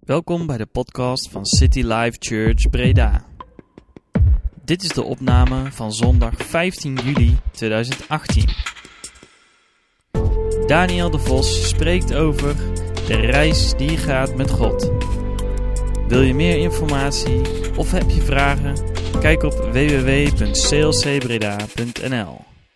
Welkom bij de podcast van City Life Church Breda. Dit is de opname van zondag 15 juli 2018. Daniel de Vos spreekt over de reis die je gaat met God. Wil je meer informatie of heb je vragen? Kijk op www.clcbreda.nl.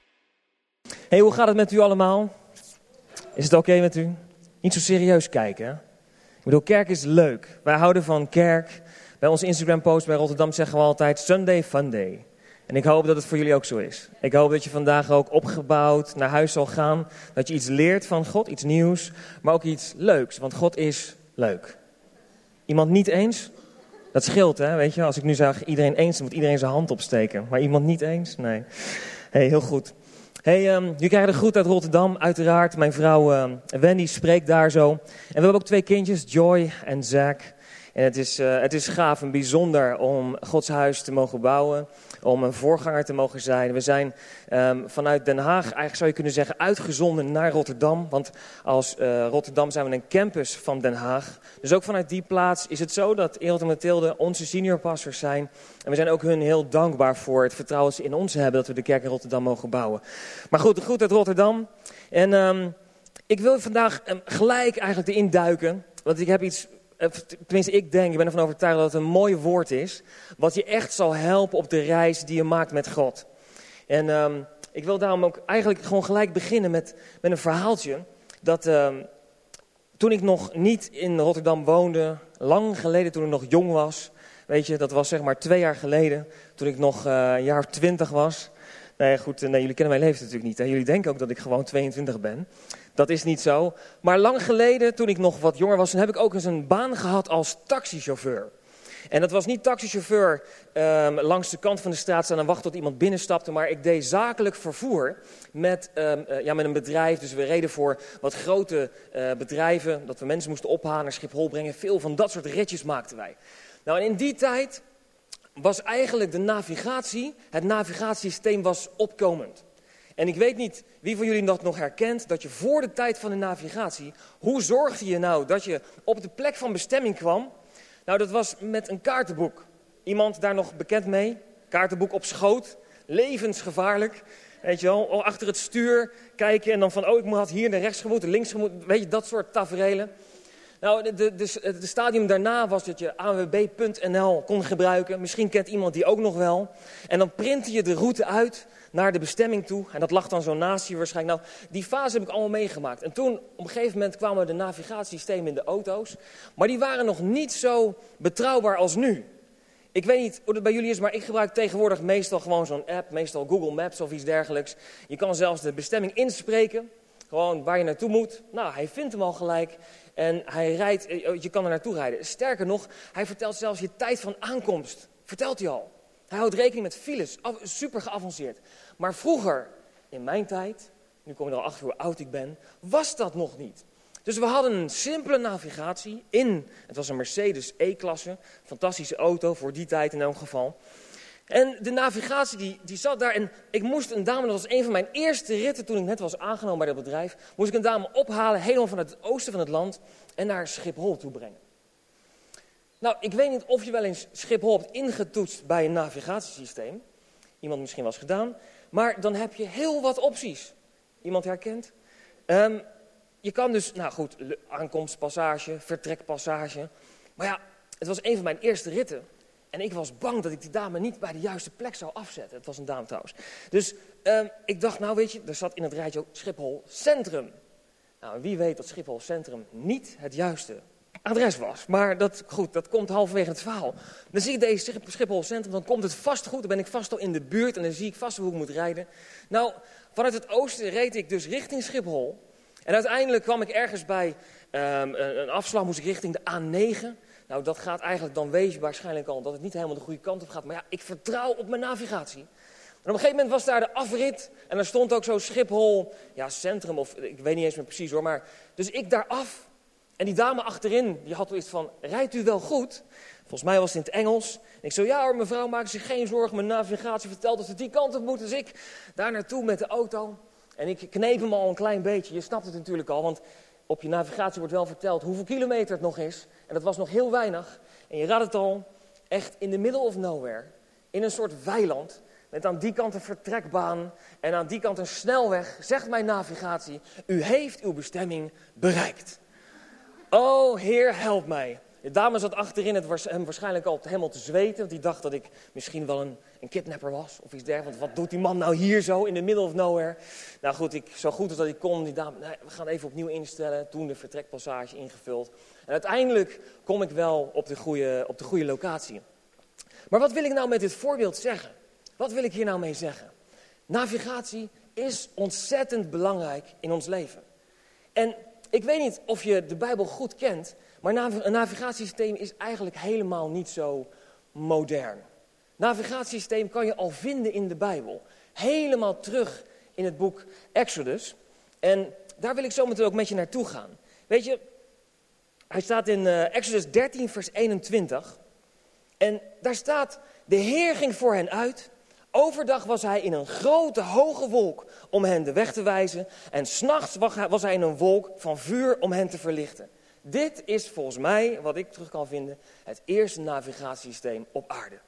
Hey, hoe gaat het met u allemaal? Is het oké met u? Niet zo serieus kijken, hè? Ik bedoel, kerk is leuk. Wij houden van kerk. Bij onze Instagram-post bij Rotterdam zeggen we altijd Sunday Fun Day. En ik hoop dat het voor jullie ook zo is. Ik hoop dat je vandaag ook opgebouwd naar huis zal gaan. Dat je iets leert van God, iets nieuws, maar ook iets leuks. Want God is leuk. Iemand niet eens? Dat scheelt, hè, weet je. Als ik nu zeg iedereen eens, dan moet iedereen zijn hand opsteken. Maar iemand niet eens? Nee. Hey, heel goed. Hey, jullie krijgen de groet uit Rotterdam, uiteraard. Mijn vrouw Wendy spreekt daar zo. En we hebben ook 2 kindjes, Joy en Zack. En het is gaaf en bijzonder om Gods huis te mogen bouwen. Om een voorganger te mogen zijn. We zijn vanuit Den Haag, eigenlijk zou je kunnen zeggen, uitgezonden naar Rotterdam. Want als Rotterdam zijn we een campus van Den Haag. Dus ook vanuit die plaats is het zo dat Erod en Mathilde onze seniorpastors zijn. En we zijn ook hun heel dankbaar voor het vertrouwen dat ze in ons hebben dat we de kerk in Rotterdam mogen bouwen. Maar goed, de groet uit Rotterdam. En ik wil vandaag gelijk eigenlijk erin duiken. Want ik heb iets... Tenminste, ik ben ervan overtuigd dat het een mooi woord is. Wat je echt zal helpen op de reis die je maakt met God. En ik wil daarom ook eigenlijk gewoon gelijk beginnen met een verhaaltje. Dat toen ik nog niet in Rotterdam woonde, lang geleden toen ik nog jong was. Weet je, dat was zeg maar 2 jaar geleden. Toen ik nog een jaar of 20 was. Nee, goed, jullie kennen mijn leeftijd natuurlijk niet. Hè? Jullie denken ook dat ik gewoon 22 ben. Dat is niet zo. Maar lang geleden, toen ik nog wat jonger was, heb ik ook eens een baan gehad als taxichauffeur. En dat was niet taxichauffeur langs de kant van de straat staan en wachten tot iemand binnenstapte. Maar ik deed zakelijk vervoer met een bedrijf. Dus we reden voor wat grote bedrijven, dat we mensen moesten ophalen naar Schiphol brengen. Veel van dat soort ritjes maakten wij. Nou, en in die tijd was eigenlijk het navigatiesysteem was opkomend. En ik weet niet wie van jullie dat nog herkent, dat je voor de tijd van de navigatie, hoe zorgde je nou dat je op de plek van bestemming kwam? Nou, dat was met een kaartenboek. Iemand daar nog bekend mee? Kaartenboek op schoot, levensgevaarlijk. Weet je wel, achter het stuur kijken en dan van, ik had hier naar rechts gemoeten, links gemoeten, weet je, dat soort taferelen. Nou, de stadium daarna was dat je anwb.nl kon gebruiken. Misschien kent iemand die ook nog wel. En dan printte je de route uit naar de bestemming toe. En dat lag dan zo naast je waarschijnlijk. Nou, die fase heb ik allemaal meegemaakt. En toen, op een gegeven moment, kwamen de navigatiesystemen in de auto's. Maar die waren nog niet zo betrouwbaar als nu. Ik weet niet hoe het bij jullie is, maar ik gebruik tegenwoordig meestal gewoon zo'n app. Meestal Google Maps of iets dergelijks. Je kan zelfs de bestemming inspreken. Gewoon waar je naartoe moet. Nou, hij vindt hem al gelijk. En hij rijdt, je kan er naartoe rijden. Sterker nog, hij vertelt zelfs je tijd van aankomst. Vertelt hij al. Hij houdt rekening met files. Super geavanceerd. Maar vroeger, in mijn tijd, nu kom je er al achter hoe oud ik ben, was dat nog niet. Dus we hadden een simpele navigatie het was een Mercedes E-klasse. Fantastische auto, voor die tijd in elk geval. En de navigatie die zat daar en ik moest een dame, dat was een van mijn eerste ritten toen ik net was aangenomen bij dat bedrijf, moest ik een dame ophalen helemaal vanuit het oosten van het land en naar Schiphol toe brengen. Nou, ik weet niet of je wel eens Schiphol hebt ingetoetst bij een navigatiesysteem. Iemand misschien wel eens gedaan. Maar dan heb je heel wat opties. Iemand herkent? Je kan dus, aankomstpassage, vertrekpassage. Maar ja, het was een van mijn eerste ritten. En ik was bang dat ik die dame niet bij de juiste plek zou afzetten. Het was een dame trouwens. Dus ik dacht, er zat in het rijtje ook Schiphol Centrum. Nou, wie weet dat Schiphol Centrum niet het juiste adres was. Maar dat komt halverwege het verhaal. Dan zie ik deze Schiphol Centrum, dan komt het vast goed. Dan ben ik vast al in de buurt en dan zie ik vast hoe ik moet rijden. Nou, vanuit het oosten reed ik dus richting Schiphol. En uiteindelijk kwam ik ergens bij een afslag, moest ik richting de A9... Nou, dat gaat eigenlijk, dan weet je waarschijnlijk al dat het niet helemaal de goede kant op gaat. Maar ja, ik vertrouw op mijn navigatie. En op een gegeven moment was daar de afrit. En er stond ook zo Schiphol, Centrum of ik weet niet eens meer precies hoor. Maar, dus ik daar af. En die dame achterin, die had iets van, rijdt u wel goed? Volgens mij was het in het Engels. En ik zo, ja hoor mevrouw, maak zich geen zorgen. Mijn navigatie vertelt dat we die kant op moeten. Dus ik daar naartoe met de auto. En ik kneep hem al een klein beetje. Je snapt het natuurlijk al, want op je navigatie wordt wel verteld hoeveel kilometer het nog is. En dat was nog heel weinig. En je raadt het al, echt in the middle of nowhere. In een soort weiland. Met aan die kant een vertrekbaan en aan die kant een snelweg. Zegt mijn navigatie, u heeft uw bestemming bereikt. Oh, Heer, help mij. De dame zat achterin hem waarschijnlijk al helemaal te zweten. Want die dacht dat ik misschien wel een kidnapper was of iets dergelijks. Want wat doet die man nou hier zo in the middle of nowhere? Nou goed, zo goed als dat ik kon, die dame, nee, we gaan even opnieuw instellen. Toen de vertrekpassage ingevuld. En uiteindelijk kom ik wel op de goede locatie. Maar wat wil ik nou met dit voorbeeld zeggen? Wat wil ik hier nou mee zeggen? Navigatie is ontzettend belangrijk in ons leven. En ik weet niet of je de Bijbel goed kent, maar een navigatiesysteem is eigenlijk helemaal niet zo modern. Navigatiesysteem kan je al vinden in de Bijbel. Helemaal terug in het boek Exodus. En daar wil ik zo meteen ook met je naartoe gaan. Weet je, hij staat in Exodus 13 vers 21. En daar staat, de Heer ging voor hen uit. Overdag was hij in een grote hoge wolk om hen de weg te wijzen. En 's nachts was hij in een wolk van vuur om hen te verlichten. Dit is volgens mij, wat ik terug kan vinden, het eerste navigatiesysteem op aarde.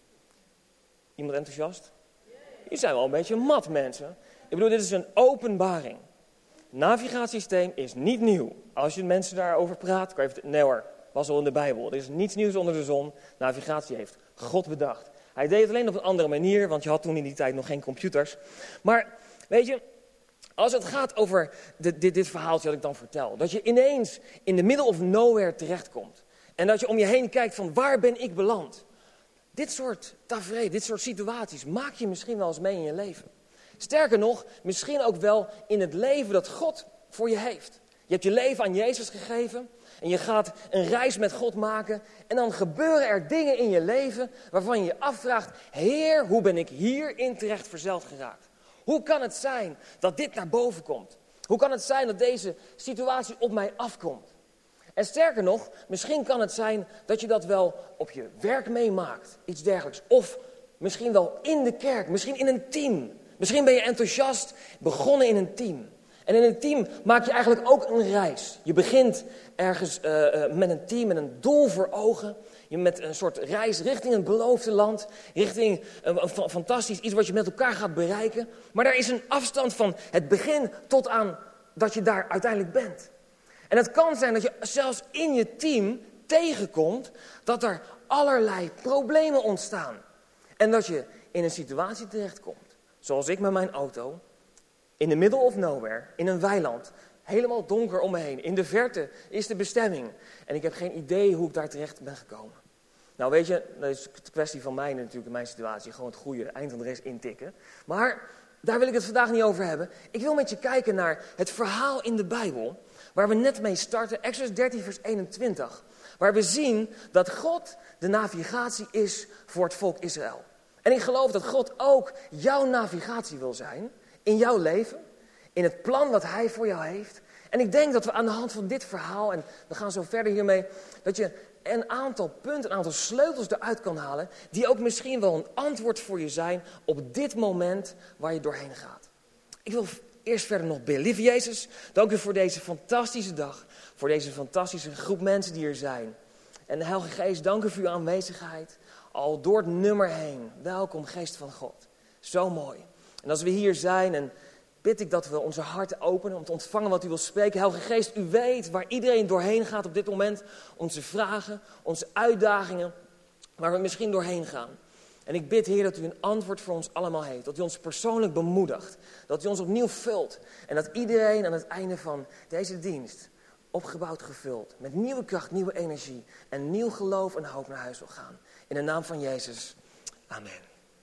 Iemand enthousiast? Jullie zijn wel een beetje mat, mensen. Ik bedoel, dit is een openbaring. Navigatiesysteem is niet nieuw. Als je mensen daarover praat, kan je even... Nee hoor, was al in de Bijbel. Er is niets nieuws onder de zon. Navigatie heeft God bedacht. Hij deed het alleen op een andere manier, want je had toen in die tijd nog geen computers. Maar, weet je, als het gaat over dit verhaaltje dat ik dan vertel. Dat je ineens in the middle of nowhere terechtkomt. En dat je om je heen kijkt van, waar ben ik beland? Dit soort tafereel, dit soort situaties maak je misschien wel eens mee in je leven. Sterker nog, misschien ook wel in het leven dat God voor je heeft. Je hebt je leven aan Jezus gegeven en je gaat een reis met God maken. En dan gebeuren er dingen in je leven waarvan je je afvraagt, Heer, hoe ben ik hierin terecht verzeild geraakt? Hoe kan het zijn dat dit naar boven komt? Hoe kan het zijn dat deze situatie op mij afkomt? En sterker nog, misschien kan het zijn dat je dat wel op je werk meemaakt. Iets dergelijks. Of misschien wel in de kerk, misschien in een team. Misschien ben je enthousiast begonnen in een team. En in een team maak je eigenlijk ook een reis. Je begint ergens met een team, met een doel voor ogen. Je met een soort reis richting een beloofde land. Richting een fantastisch iets wat je met elkaar gaat bereiken. Maar daar is een afstand van het begin tot aan dat je daar uiteindelijk bent. En het kan zijn dat je zelfs in je team tegenkomt dat er allerlei problemen ontstaan. En dat je in een situatie terechtkomt, zoals ik met mijn auto, in the middle of nowhere, in een weiland, helemaal donker om me heen. In de verte is de bestemming. En ik heb geen idee hoe ik daar terecht ben gekomen. Nou weet je, dat is de kwestie van mij natuurlijk in mijn situatie. Gewoon het goede eindadres intikken. Maar daar wil ik het vandaag niet over hebben. Ik wil met je kijken naar het verhaal in de Bijbel, waar we net mee starten, Exodus 13 vers 21. Waar we zien dat God de navigatie is voor het volk Israël. En ik geloof dat God ook jouw navigatie wil zijn in jouw leven, in het plan wat hij voor jou heeft. En ik denk dat we aan de hand van dit verhaal, en we gaan zo verder hiermee, dat je een aantal punten, een aantal sleutels eruit kan halen, die ook misschien wel een antwoord voor je zijn op dit moment waar je doorheen gaat. Ik wil eerst verder nog bidden. Lieve Jezus, dank u voor deze fantastische dag, voor deze fantastische groep mensen die er zijn. En de Heilige Geest, dank u voor uw aanwezigheid, al door het nummer heen. Welkom, Geest van God. Zo mooi. En als we hier zijn, en bid ik dat we onze harten openen om te ontvangen wat u wil spreken. Heilige Geest, u weet waar iedereen doorheen gaat op dit moment. Onze vragen, onze uitdagingen, waar we misschien doorheen gaan. En ik bid, Heer, dat u een antwoord voor ons allemaal heeft. Dat u ons persoonlijk bemoedigt. Dat u ons opnieuw vult. En dat iedereen aan het einde van deze dienst opgebouwd, gevuld, met nieuwe kracht, nieuwe energie en nieuw geloof en hoop naar huis wil gaan. In de naam van Jezus. Amen.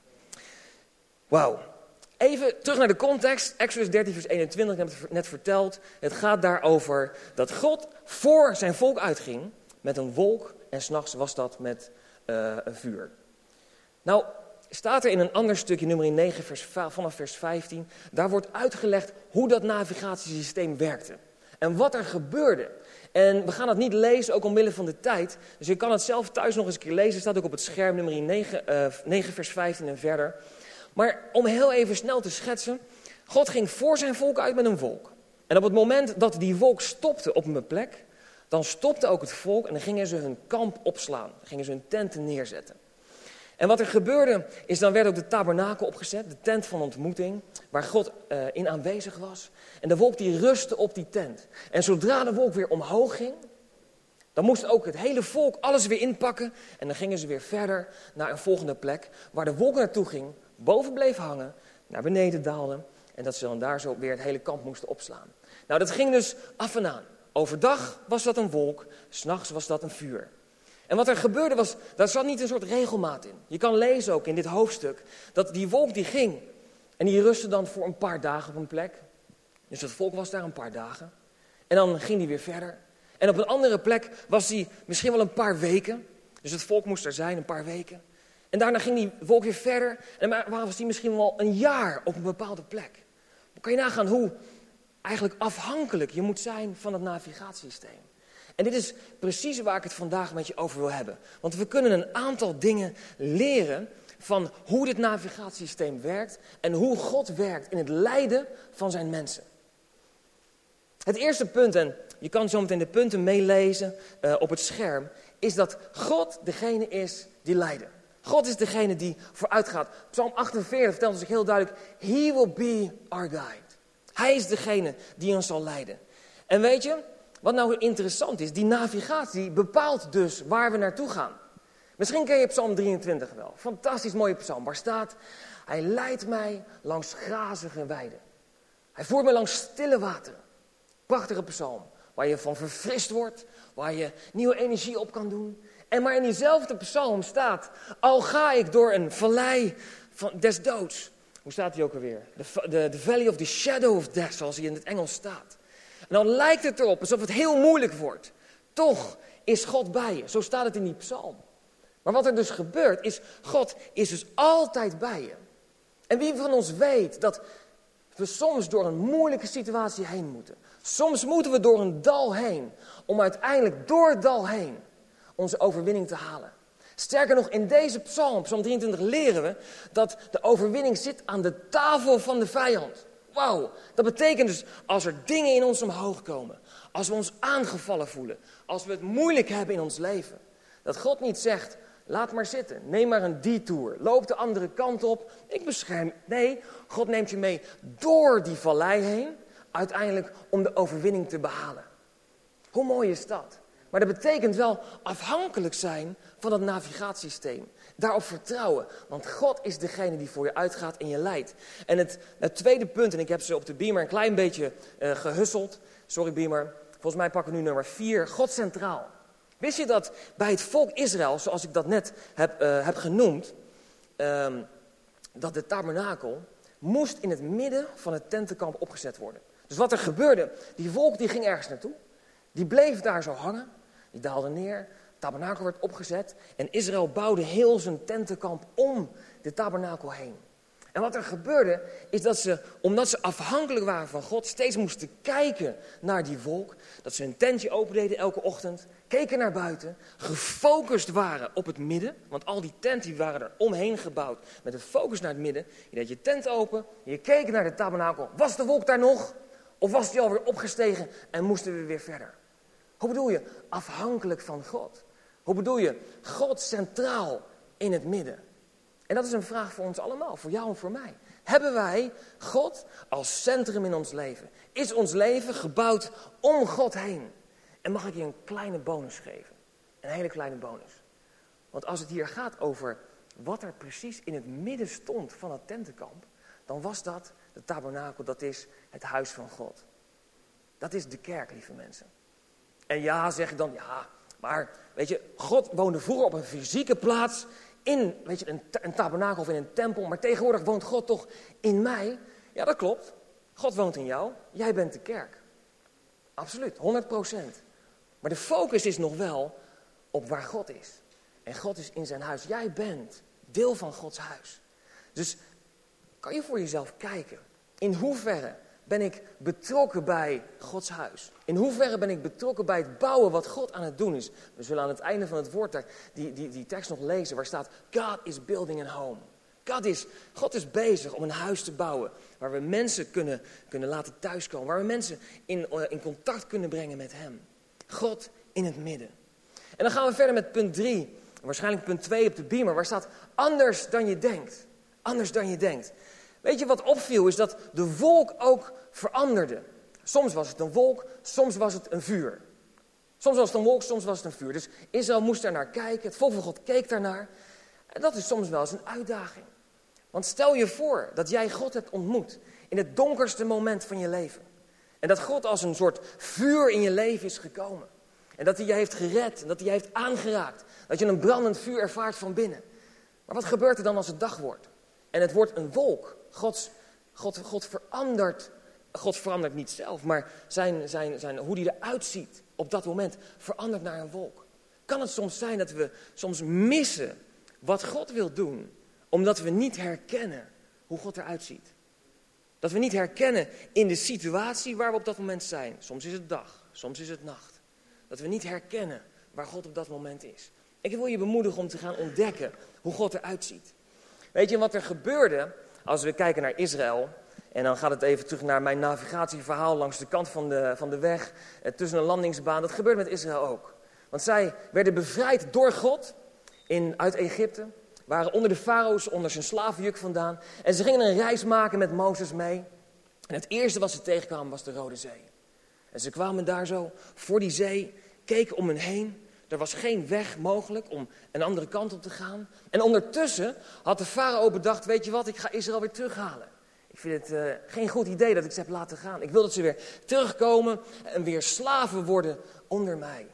Wauw. Even terug naar de context. Exodus 13 vers 21, ik heb het net verteld. Het gaat daarover dat God voor zijn volk uitging met een wolk. En 's nachts was dat met een vuur. Nou, staat er in een ander stukje, nummer 9, vanaf vers 15. Daar wordt uitgelegd hoe dat navigatiesysteem werkte. En wat er gebeurde. En we gaan het niet lezen, ook omwille van de tijd. Dus je kan het zelf thuis nog eens een keer lezen. Het staat ook op het scherm, nummer 9 vers 15 en verder. Maar om heel even snel te schetsen. God ging voor zijn volk uit met een wolk. En op het moment dat die wolk stopte op een plek, dan stopte ook het volk en dan gingen ze hun kamp opslaan. Dan gingen ze hun tenten neerzetten. En wat er gebeurde, is dan werd ook de tabernakel opgezet, de tent van ontmoeting, waar God in aanwezig was. En de wolk die rustte op die tent. En zodra de wolk weer omhoog ging, dan moest ook het hele volk alles weer inpakken. En dan gingen ze weer verder naar een volgende plek, waar de wolk naartoe ging, boven bleef hangen, naar beneden daalde. En dat ze dan daar zo weer het hele kamp moesten opslaan. Nou, dat ging dus af en aan. Overdag was dat een wolk, 's nachts was dat een vuur. En wat er gebeurde was, daar zat niet een soort regelmaat in. Je kan lezen ook in dit hoofdstuk, dat die wolk die ging. En die rustte dan voor een paar dagen op een plek. Dus het volk was daar een paar dagen. En dan ging die weer verder. En op een andere plek was die misschien wel een paar weken. Dus het volk moest er zijn, een paar weken. En daarna ging die wolk weer verder. En dan was die misschien wel een jaar op een bepaalde plek. Dan kan je nagaan hoe eigenlijk afhankelijk je moet zijn van het navigatiesysteem. En dit is precies waar ik het vandaag met je over wil hebben. Want we kunnen een aantal dingen leren van hoe dit navigatiesysteem werkt en hoe God werkt in het leiden van zijn mensen. Het eerste punt, en je kan zo meteen de punten meelezen op het scherm, is dat God degene is die leidt. God is degene die vooruit gaat. Psalm 48 vertelt ons heel duidelijk, He will be our guide. Hij is degene die ons zal leiden. En weet je, wat nou interessant is, die navigatie bepaalt dus waar we naartoe gaan. Misschien ken je Psalm 23 wel. Fantastisch mooie psalm, waar staat, hij leidt mij langs grazige weiden. Hij voert mij langs stille wateren. Prachtige psalm, waar je van verfrist wordt, waar je nieuwe energie op kan doen. En maar in diezelfde psalm staat, al ga ik door een vallei des doods. Hoe staat die ook alweer? The valley of the shadow of death, zoals hij in het Engels staat. En dan lijkt het erop alsof het heel moeilijk wordt. Toch is God bij je. Zo staat het in die psalm. Maar wat er dus gebeurt is, God is dus altijd bij je. En wie van ons weet dat we soms door een moeilijke situatie heen moeten. Soms moeten we door een dal heen. Om uiteindelijk door het dal heen onze overwinning te halen. Sterker nog, in deze psalm, psalm 23, leren we dat de overwinning zit aan de tafel van de vijand. Wauw, dat betekent dus als er dingen in ons omhoog komen, als we ons aangevallen voelen, als we het moeilijk hebben in ons leven, dat God niet zegt, laat maar zitten, neem maar een detour, loop de andere kant op, ik bescherm. Nee, God neemt je mee door die vallei heen, uiteindelijk om de overwinning te behalen. Hoe mooi is dat? Maar dat betekent wel afhankelijk zijn van het navigatiesysteem. Daarop vertrouwen, want God is degene die voor je uitgaat en je leidt. En het tweede punt, en ik heb ze op de beamer een klein beetje gehusseld. Sorry beamer, volgens mij pakken we nu nummer 4, God centraal. Wist je dat bij het volk Israël, zoals ik dat net heb genoemd, dat de tabernakel moest in het midden van het tentenkamp opgezet worden. Dus wat er gebeurde, die wolk die ging ergens naartoe. Die bleef daar zo hangen, die daalde neer, de tabernakel werd opgezet en Israël bouwde heel zijn tentenkamp om de tabernakel heen. En wat er gebeurde is dat ze, omdat ze afhankelijk waren van God, steeds moesten kijken naar die wolk. Dat ze hun tentje opendeden elke ochtend, keken naar buiten, gefocust waren op het midden. Want al die tenten die waren er omheen gebouwd met een focus naar het midden. Je deed je tent open, je keek naar de tabernakel. Was de wolk daar nog? Of was die alweer opgestegen en moesten we weer verder? Hoe bedoel je? Afhankelijk van God. Hoe bedoel je? God centraal in het midden. En dat is een vraag voor ons allemaal, voor jou en voor mij. Hebben wij God als centrum in ons leven? Is ons leven gebouwd om God heen? En mag ik je een kleine bonus geven? Een hele kleine bonus. Want als het hier gaat over wat er precies in het midden stond van het tentenkamp, dan was dat de tabernakel, dat is het huis van God. Dat is de kerk, lieve mensen. En ja, zeg ik dan, ja, maar weet je, God woonde vroeger op een fysieke plaats in, weet je, een tabernakel of in een tempel, maar tegenwoordig woont God toch in mij? Ja, dat klopt. God woont in jou, jij bent de kerk. Absoluut, 100%. Maar de focus is nog wel op waar God is. En God is in zijn huis. Jij bent deel van Gods huis. Dus kan je voor jezelf kijken, in hoeverre ben ik betrokken bij Gods huis? In hoeverre ben ik betrokken bij het bouwen wat God aan het doen is? We zullen aan het einde van het woord die tekst nog lezen waar staat, God is building a home. God is bezig om een huis te bouwen waar we mensen kunnen laten thuiskomen. Waar we mensen in contact kunnen brengen met hem. God in het midden. En dan gaan we verder met punt 3. Waarschijnlijk punt 2 op de beamer. Waar staat anders dan je denkt. Anders dan je denkt. Weet je wat opviel is dat de wolk ook veranderde. Soms was het een wolk, soms was het een vuur. Soms was het een wolk, soms was het een vuur. Dus Israël moest daar naar kijken. Het volk van God keek daarnaar. En dat is soms wel eens een uitdaging. Want stel je voor dat jij God hebt ontmoet in het donkerste moment van je leven. En dat God als een soort vuur in je leven is gekomen. En dat hij je heeft gered en dat hij je heeft aangeraakt. Dat je een brandend vuur ervaart van binnen. Maar wat gebeurt er dan als het dag wordt? En het wordt een wolk. God verandert niet zelf, maar hoe hij eruit ziet op dat moment verandert naar een wolk. Kan het soms zijn dat we soms missen wat God wil doen, omdat we niet herkennen hoe God eruit ziet? Dat we niet herkennen in de situatie waar we op dat moment zijn. Soms is het dag, soms is het nacht. Dat we niet herkennen waar God op dat moment is. Ik wil je bemoedigen om te gaan ontdekken hoe God eruit ziet. Weet je wat er gebeurde als we kijken naar Israël? En dan gaat het even terug naar mijn navigatieverhaal langs de kant van de weg. Tussen een landingsbaan. Dat gebeurt met Israël ook. Want zij werden bevrijd door God uit Egypte. Waren onder de farao's, onder zijn slavenjuk vandaan. En ze gingen een reis maken met Mozes mee. En het eerste wat ze tegenkwamen was de Rode Zee. En ze kwamen daar zo voor die zee, keken om hen heen. Er was geen weg mogelijk om een andere kant op te gaan. En ondertussen had de farao bedacht, weet je wat, ik ga Israël weer terughalen. Ik vind het geen goed idee dat ik ze heb laten gaan. Ik wil dat ze weer terugkomen en weer slaven worden onder mij.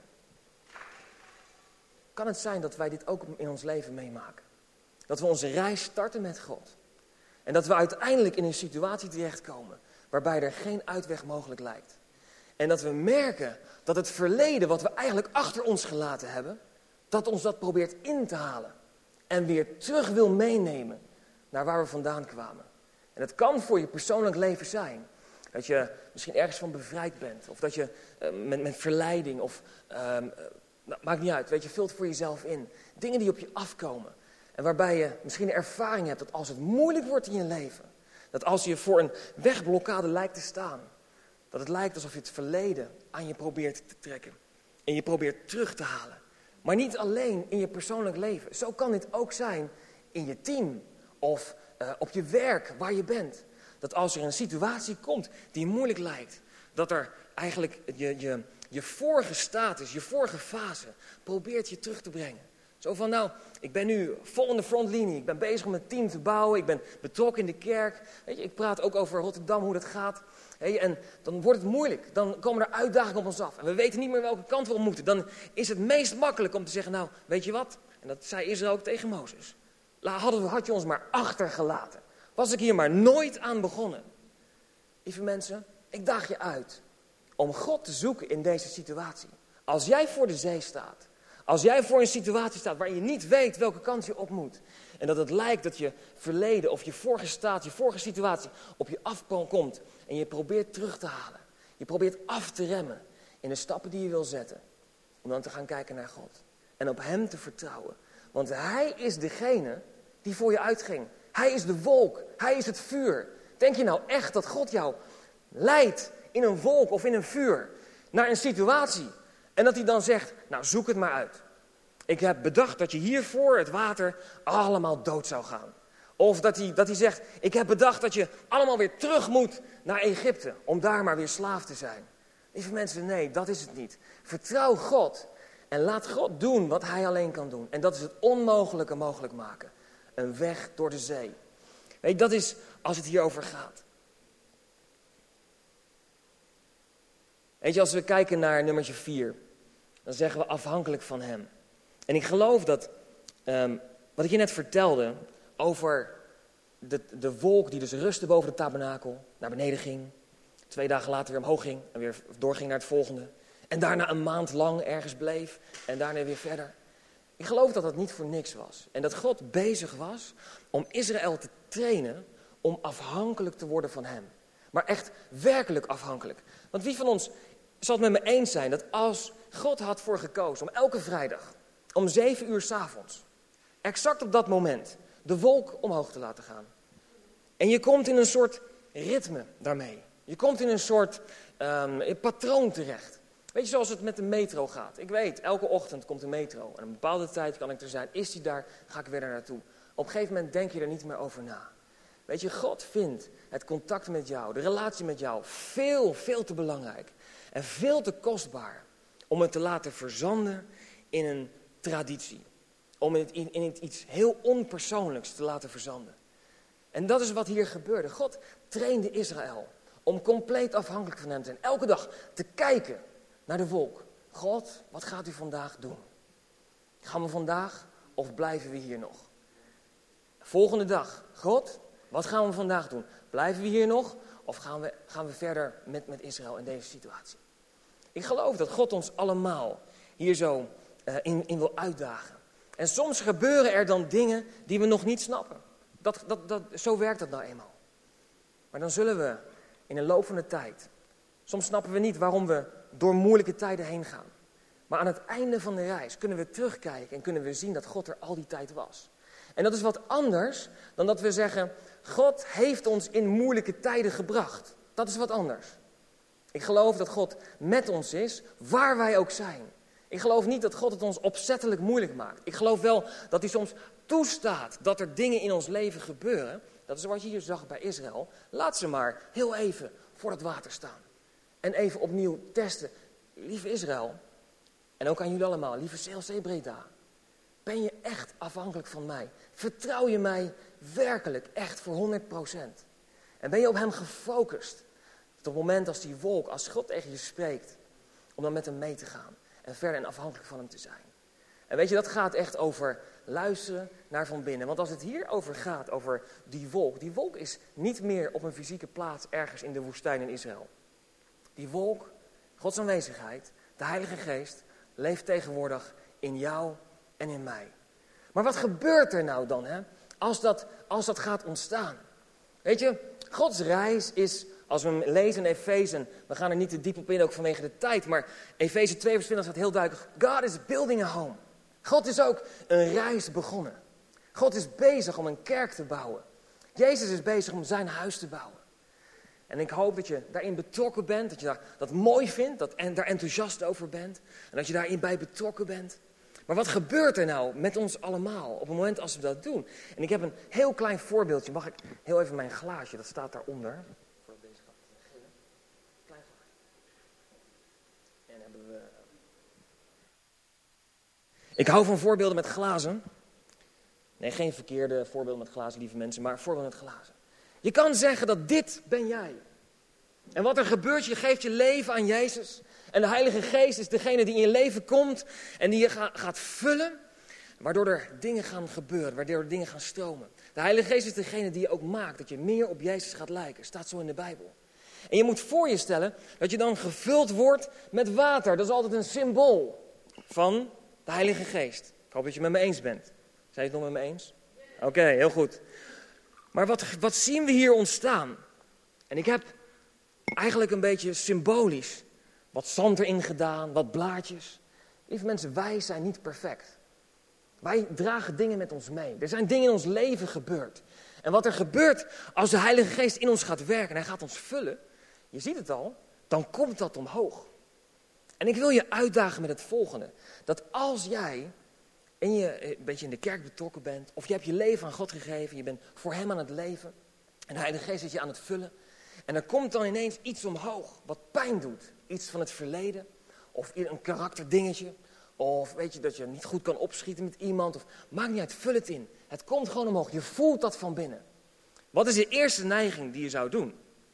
Kan het zijn dat wij dit ook in ons leven meemaken? Dat we onze reis starten met God. En dat we uiteindelijk in een situatie terechtkomen waarbij er geen uitweg mogelijk lijkt. En dat we merken dat het verleden wat we eigenlijk achter ons gelaten hebben, dat ons dat probeert in te halen. En weer terug wil meenemen naar waar we vandaan kwamen. En het kan voor je persoonlijk leven zijn. Dat je misschien ergens van bevrijd bent. Of dat je met verleiding. Of maakt niet uit. Weet je, vul het voor jezelf in. Dingen die op je afkomen. En waarbij je misschien de ervaring hebt dat als het moeilijk wordt in je leven. Dat als je voor een wegblokkade lijkt te staan. Dat het lijkt alsof je het verleden aan je probeert te trekken. En je probeert terug te halen. Maar niet alleen in je persoonlijk leven. Zo kan dit ook zijn in je team. Of op je werk, waar je bent. Dat als er een situatie komt die moeilijk lijkt. Dat er eigenlijk je vorige status, je vorige fase probeert je terug te brengen. Zo van nou, ik ben nu vol in de frontlinie. Ik ben bezig om een team te bouwen. Ik ben betrokken in de kerk. Weet je, ik praat ook over Rotterdam, hoe dat gaat. En dan wordt het moeilijk. Dan komen er uitdagingen op ons af. En we weten niet meer welke kant we op moeten. Dan is het meest makkelijk om te zeggen, nou, weet je wat? En dat zei Israël ook tegen Mozes. Had je ons maar achtergelaten. Was ik hier maar nooit aan begonnen. Lieve mensen, ik daag je uit om God te zoeken in deze situatie. Als jij voor de zee staat. Als jij voor een situatie staat waar je niet weet welke kant je op moet. En dat het lijkt dat je verleden of je vorige staat, je vorige situatie op je afkomt. En je probeert terug te halen. Je probeert af te remmen in de stappen die je wil zetten. Om dan te gaan kijken naar God. En op hem te vertrouwen. Want hij is degene die voor je uitging. Hij is de wolk. Hij is het vuur. Denk je nou echt dat God jou leidt in een wolk of in een vuur naar een situatie? En dat hij dan zegt, nou zoek het maar uit. Ik heb bedacht dat je hier voor het water allemaal dood zou gaan. Of dat hij zegt, ik heb bedacht dat je allemaal weer terug moet naar Egypte. Om daar maar weer slaaf te zijn. Lieve mensen, nee, dat is het niet. Vertrouw God. En laat God doen wat hij alleen kan doen. En dat is het onmogelijke mogelijk maken. Een weg door de zee. Weet je, dat is als het hierover gaat. Weet je, als we kijken naar nummertje 4. Dan zeggen we afhankelijk van hem. En ik geloof dat, wat ik je net vertelde. Over de wolk die dus rustte boven de tabernakel. Naar beneden ging. 2 dagen later weer omhoog ging. En weer doorging naar het volgende. En daarna een maand lang ergens bleef. En daarna weer verder. Ik geloof dat dat niet voor niks was. En dat God bezig was om Israël te trainen om afhankelijk te worden van hem. Maar echt werkelijk afhankelijk. Want wie van ons zal het met me eens zijn dat als God had voor gekozen om elke vrijdag om 7 uur 's avonds, exact op dat moment, de wolk omhoog te laten gaan. En je komt in een soort ritme daarmee. Je komt in een soort patroon terecht. Weet je, zoals het met de metro gaat. Ik weet, elke ochtend komt de metro. En een bepaalde tijd kan ik er zijn. Is die daar, ga ik weer daar naartoe. Op een gegeven moment denk je er niet meer over na. Weet je, God vindt het contact met jou, de relatie met jou, veel, veel te belangrijk. En veel te kostbaar om het te laten verzanden in een traditie. Om het in iets heel onpersoonlijks te laten verzanden. En dat is wat hier gebeurde. God trainde Israël om compleet afhankelijk van hem te zijn. Elke dag te kijken naar de wolk. God, wat gaat u vandaag doen? Gaan we vandaag of blijven we hier nog? Volgende dag. God, wat gaan we vandaag doen? Blijven we hier nog of gaan we verder met Israël in deze situatie? Ik geloof dat God ons allemaal hier zo in wil uitdagen. En soms gebeuren er dan dingen die we nog niet snappen. Zo werkt dat nou eenmaal. Maar dan zullen we in de loop van de tijd... Soms snappen we niet waarom we door moeilijke tijden heen gaan. Maar aan het einde van de reis kunnen we terugkijken en kunnen we zien dat God er al die tijd was. En dat is wat anders dan dat we zeggen... God heeft ons in moeilijke tijden gebracht. Dat is wat anders. Ik geloof dat God met ons is, waar wij ook zijn. Ik geloof niet dat God het ons opzettelijk moeilijk maakt. Ik geloof wel dat hij soms toestaat dat er dingen in ons leven gebeuren. Dat is wat je hier zag bij Israël. Laat ze maar heel even voor het water staan. En even opnieuw testen. Lieve Israël, en ook aan jullie allemaal, lieve CLC Breda. Ben je echt afhankelijk van mij? Vertrouw je mij werkelijk echt voor 100%? En ben je op hem gefocust? Tot op het moment als die wolk, als God tegen je spreekt, om dan met hem mee te gaan. En verder en afhankelijk van hem te zijn. En weet je, dat gaat echt over luisteren naar van binnen. Want als het hier over gaat, over die wolk is niet meer op een fysieke plaats ergens in de woestijn in Israël. Die wolk, Gods aanwezigheid, de Heilige Geest, leeft tegenwoordig in jou en in mij. Maar wat gebeurt er nou dan, hè? Als dat gaat ontstaan? Weet je, Gods reis is, als we hem lezen in Efeze, we gaan er niet te diep op in, ook vanwege de tijd, maar Efeze 2 vers 20 staat heel duidelijk, God is building a home. God is ook een reis begonnen. God is bezig om een kerk te bouwen. Jezus is bezig om zijn huis te bouwen. En ik hoop dat je daarin betrokken bent, dat je dat mooi vindt, en daar enthousiast over bent. En dat je daarin bij betrokken bent. Maar wat gebeurt er nou met ons allemaal op het moment als we dat doen? En ik heb een heel klein voorbeeldje. Mag ik heel even mijn glaasje, dat staat daaronder. Voordat deze gaat beginnen. Klein glaasje. En hebben we... Ik hou van voorbeelden met glazen. Nee, geen verkeerde voorbeelden met glazen, lieve mensen, maar voorbeelden met glazen. Je kan zeggen dat dit ben jij. En wat er gebeurt, je geeft je leven aan Jezus. En de Heilige Geest is degene die in je leven komt en die je gaat vullen. Waardoor er dingen gaan gebeuren, waardoor er dingen gaan stromen. De Heilige Geest is degene die je ook maakt, dat je meer op Jezus gaat lijken. Staat zo in de Bijbel. En je moet voor je stellen dat je dan gevuld wordt met water. Dat is altijd een symbool van de Heilige Geest. Ik hoop dat je het met me eens bent. Zijn je het nog met me eens? Oké, heel goed. Maar wat zien we hier ontstaan? En ik heb eigenlijk een beetje symbolisch wat zand erin gedaan, wat blaadjes. Lieve mensen, wij zijn niet perfect. Wij dragen dingen met ons mee. Er zijn dingen in ons leven gebeurd. En wat er gebeurt als de Heilige Geest in ons gaat werken en hij gaat ons vullen, je ziet het al, dan komt dat omhoog. En ik wil je uitdagen met het volgende. Dat als jij en je een beetje in de kerk betrokken bent, of je hebt je leven aan God gegeven, je bent voor hem aan het leven, en de Heilige Geest is je aan het vullen, en er komt dan ineens iets omhoog, wat pijn doet. Iets van het verleden, of een karakterdingetje, of weet je dat je niet goed kan opschieten met iemand, of maakt niet uit, vul het in. Het komt gewoon omhoog, je voelt dat van binnen. Wat is de eerste neiging die je zou doen?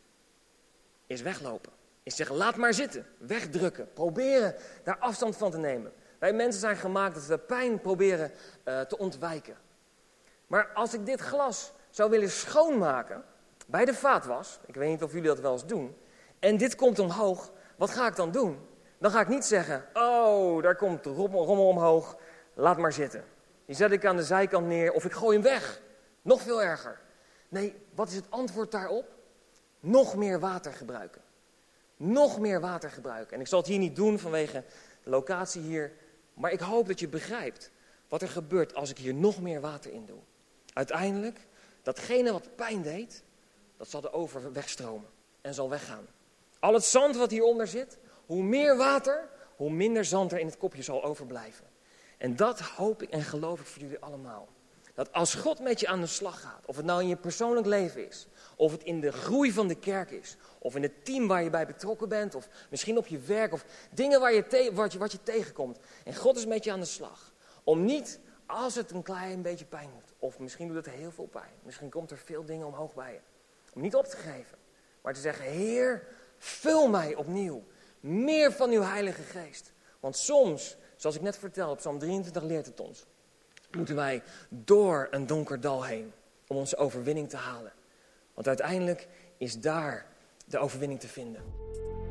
Is weglopen. Is zeggen, laat maar zitten, wegdrukken, proberen daar afstand van te nemen. Wij mensen zijn gemaakt dat we pijn proberen te ontwijken. Maar als ik dit glas zou willen schoonmaken bij de vaatwas, ik weet niet of jullie dat wel eens doen, en dit komt omhoog, wat ga ik dan doen? Dan ga ik niet zeggen, oh, daar komt de rommel omhoog, laat maar zitten. Die zet ik aan de zijkant neer of ik gooi hem weg. Nog veel erger. Nee, wat is het antwoord daarop? Nog meer water gebruiken. Nog meer water gebruiken. En ik zal het hier niet doen vanwege de locatie hier, maar ik hoop dat je begrijpt wat er gebeurt als ik hier nog meer water in doe. Uiteindelijk, datgene wat pijn deed, dat zal de oven wegstromen en zal weggaan. Al het zand wat hieronder zit, hoe meer water, hoe minder zand er in het kopje zal overblijven. En dat hoop ik en geloof ik voor jullie allemaal. Dat als God met je aan de slag gaat, of het nou in je persoonlijk leven is, of het in de groei van de kerk is, of in het team waar je bij betrokken bent, of misschien op je werk, of dingen wat je tegenkomt. En God is met je aan de slag. Om niet, als het een klein beetje pijn doet, of misschien doet het heel veel pijn, misschien komt er veel dingen omhoog bij je. Om niet op te geven, maar te zeggen, Heer, vul mij opnieuw. Meer van uw Heilige Geest. Want soms, zoals ik net vertelde, Psalm 23 leert het ons, moeten wij door een donker dal heen om onze overwinning te halen. Want uiteindelijk is daar de overwinning te vinden.